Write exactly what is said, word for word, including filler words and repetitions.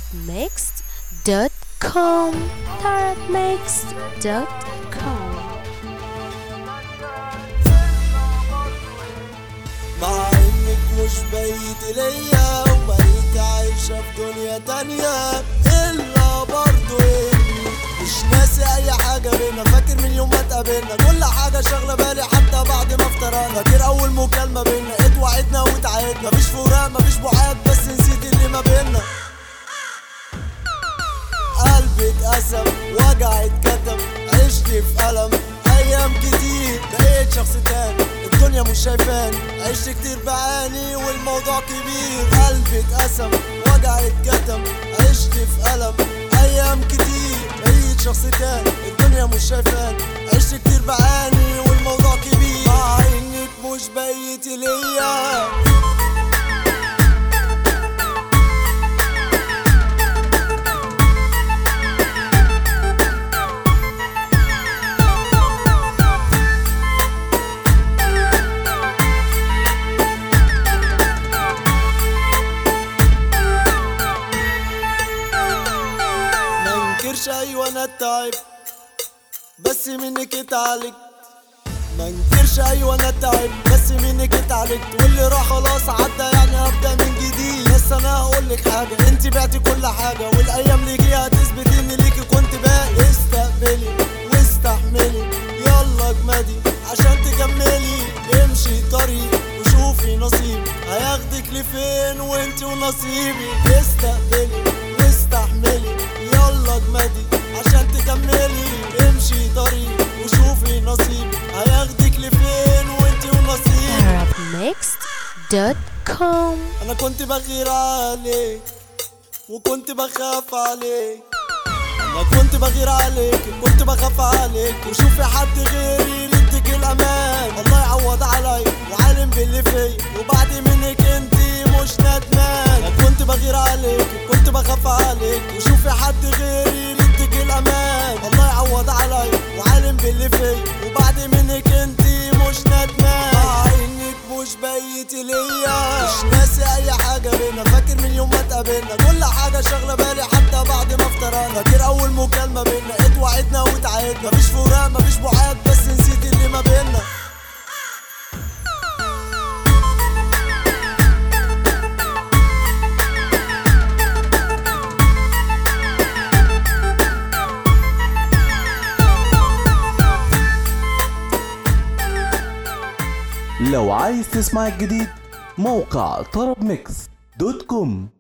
mixed دوت كوم طرب mixed دوت كوم. مع انك مش بقيت ليا وبقيت عايشة في دنيا تانية، الا برضو اني مش ناسي اي حاجة بينا. فاكر من يوم ما اتقابلنا كل حاجة شاغلة بالي حتى بعد ما افترقنا. فاكر اول مكالمة بينا اتوعدنا واتعاهدنا، مفيش فراق مفيش بعاد بس نسيت اللي ما بينا. قلبي اتقسم وجع اتكتم، عشت في ألم ايام كتير بقيت شخص تاني. الدنيا مش شايفاني، عشت كتير بعاني والموضوع كبير. قلبي اتقسم وجع اتكتم، عشت في ألم ايام كتير بقيت شخص تاني. الدنيا مش شايفاني، عشت كتير بعاني والموضوع كبير. مع انك مش بقيتي ليا ايوه انا تعب بس منك اتعالجت. ما انكرش ايوه انا تعب بس منك اتعالجت، واللي راح خلاص عدى يعني هبدا من جديد. بس انا هقولك حاجه، انت بعتي كل حاجه والايام ليكي هتثبت ان ليكي كنت باقي. استقبلي واستحملي يلا اجمدي عشان تكملي. امشي طريق وشوفي نصيب هياخدك لفين وانت ونصيبي. استقبلي واستحملي يلا اجمدي عشان تكملي. امشي طريق وشوفي نصيب هياخدك لفين وانت ونصيب. طرب mixed دوت كوم. انا كنت بغير عليك وكنت بخاف عليك. انا كنت بغير عليك كنت بخاف عليك، وشوفي حد غيري يديك الامان. الله يعوض علي وعالم باللي فيا، وبعد منك انتي مش ندمان. انا كنت بغير عليك كنت بخاف عليك، وشوفي حد غيري يديك الامان. الله يعوض علي وعالم باللي فيا، وبعد منك انتي مش ندمان. مع انك مش بقيتي ليا مش ناسي اي حاجه بينا. فاكر من يوم ما اتقابلنا كل حاجه شاغله بالي حتى بعد ما افترقنا. فاكر اول مكالمه بينا اتوعدنا واتعاهدنا، مفيش فراق مفيش بعاد بس نسيت اللي ما بينا. لو عايز تسمع الجديد موقع طرب ميكس دوت كوم.